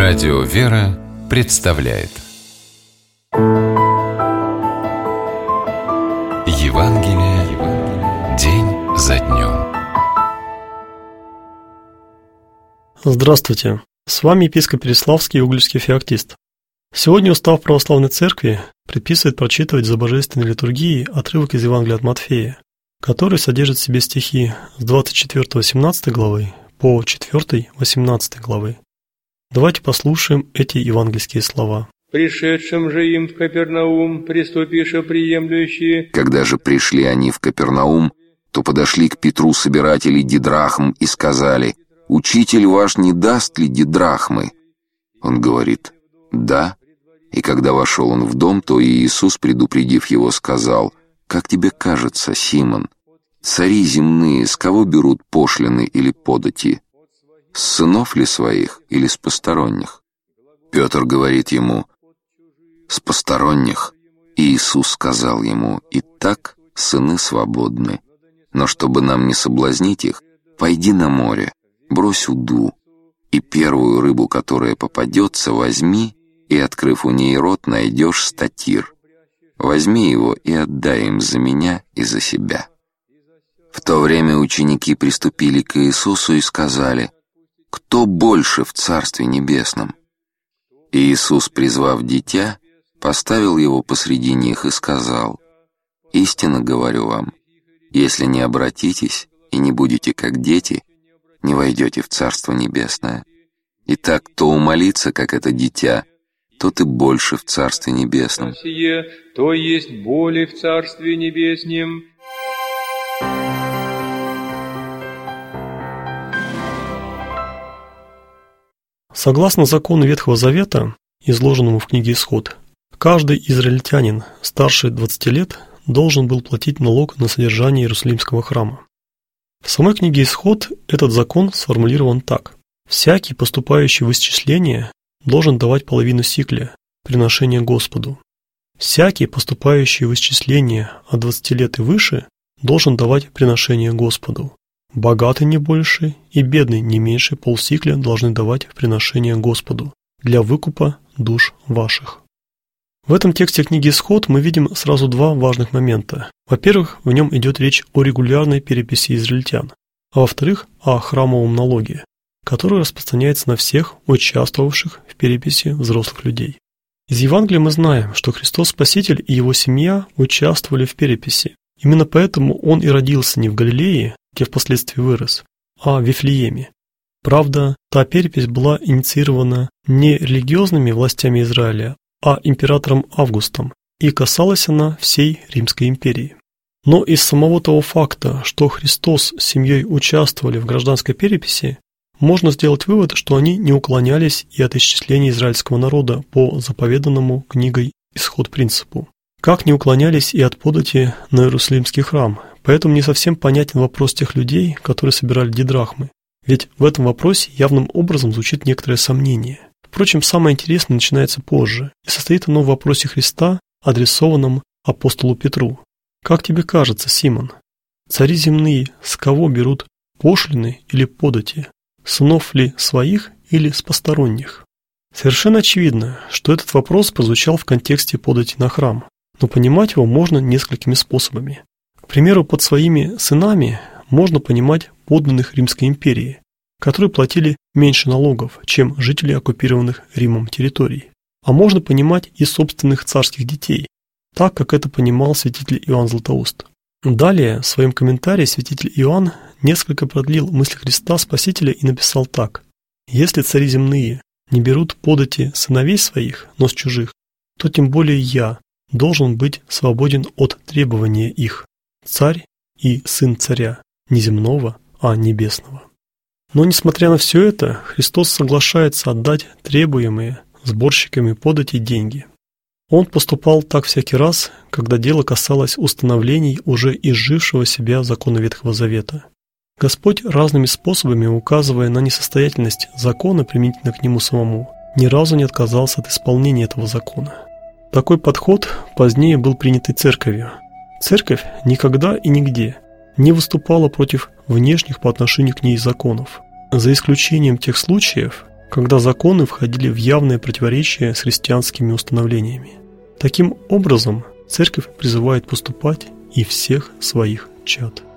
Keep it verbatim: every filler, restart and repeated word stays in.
Радио «Вера» представляет Евангелие день за днем. Здравствуйте! С вами епископ Переславский и Угличский феоктист. Сегодня устав православной церкви предписывает прочитывать за божественной литургией отрывок из Евангелия от Матфея, который содержит в себе стихи с двадцать четвёртой семнадцатой главы по четвёртой восемнадцатой главы. Давайте послушаем эти евангельские слова. «Пришедшим же им в Капернаум, приступиша приемлющие...» Когда же пришли они в Капернаум, то подошли к Петру собиратели дидрахм и сказали: «Учитель ваш не даст ли дидрахмы?» Он говорит: «Да». И когда вошел он в дом, то и Иисус, предупредив его, сказал: «Как тебе кажется, Симон, цари земные с кого берут пошлины или подати? С сынов ли своих или с посторонних?» Петр говорит ему: «С посторонних». И Иисус сказал ему: «Итак, сыны свободны, но чтобы нам не соблазнить их, пойди на море, брось уду, и первую рыбу, которая попадется, возьми, и, открыв у ней рот, найдешь статир. Возьми его и отдай им за меня и за себя». В то время ученики приступили к Иисусу и сказали: «Кто больше в Царстве Небесном?» И Иисус, призвав дитя, поставил его посреди них и сказал: «Истинно говорю вам, если не обратитесь и не будете как дети, не войдете в Царство Небесное. Итак, кто умолится, как это дитя, тот и больше в Царстве Небесном». «Сие, то есть более в Царстве Небеснем». Согласно закону Ветхого Завета, изложенному в книге Исход, каждый израильтянин старше двадцати лет должен был платить налог на содержание Иерусалимского храма. В самой книге Исход этот закон сформулирован так: «Всякий, поступающий в исчисление, должен давать половину сикля, приношение Господу. Всякий, поступающий в исчисление от двадцати лет и выше, должен давать приношение Господу. Богатый не больше и бедный не меньше полсикля должны давать в приношение Господу для выкупа душ ваших». В этом тексте книги Исход мы видим сразу два важных момента. Во-первых, в нем идет речь о регулярной переписи израильтян, а во-вторых, о храмовом налоге, который распространяется на всех участвовавших в переписи взрослых людей. Из Евангелия мы знаем, что Христос Спаситель и Его семья участвовали в переписи. Именно поэтому Он и родился не в Галилее, где впоследствии вырос, а в Вифлееме. Правда, та перепись была инициирована не религиозными властями Израиля, а императором Августом, и касалась она всей Римской империи. Но из самого того факта, что Христос с семьей участвовали в гражданской переписи, можно сделать вывод, что они не уклонялись и от исчисления израильского народа по заповеданному книгой Исход принципу, как не уклонялись и от подати на Иерусалимский храм. Поэтому не совсем понятен вопрос тех людей, которые собирали дидрахмы, ведь в этом вопросе явным образом звучит некоторое сомнение. Впрочем, самое интересное начинается позже, и состоит оно в вопросе Христа, адресованном апостолу Петру. «Как тебе кажется, Симон, цари земные с кого берут пошлины или подати? Сынов ли своих или с посторонних?» Совершенно очевидно, что этот вопрос прозвучал в контексте подати на храм, но понимать его можно несколькими способами. К примеру, под своими сынами можно понимать подданных Римской империи, которые платили меньше налогов, чем жители оккупированных Римом территорий. А можно понимать и собственных царских детей, так как это понимал святитель Иоанн Златоуст. Далее, в своем комментарии святитель Иоанн несколько продлил мысль Христа Спасителя и написал так: «Если цари земные не берут подати сыновей своих, но с чужих, то тем более я должен быть свободен от требования их, царь и сын царя, не земного, а небесного». Но, несмотря на все это, Христос соглашается отдать требуемые сборщиками подати деньги. Он поступал так всякий раз, когда дело касалось установлений уже изжившего себя закона Ветхого Завета. Господь, разными способами указывая на несостоятельность закона применительно к нему самому, ни разу не отказался от исполнения этого закона. Такой подход позднее был принят и Церковью. Церковь никогда и нигде не выступала против внешних по отношению к ней законов, за исключением тех случаев, когда законы входили в явное противоречие с христианскими установлениями. Таким образом, Церковь призывает поступать и всех своих чад.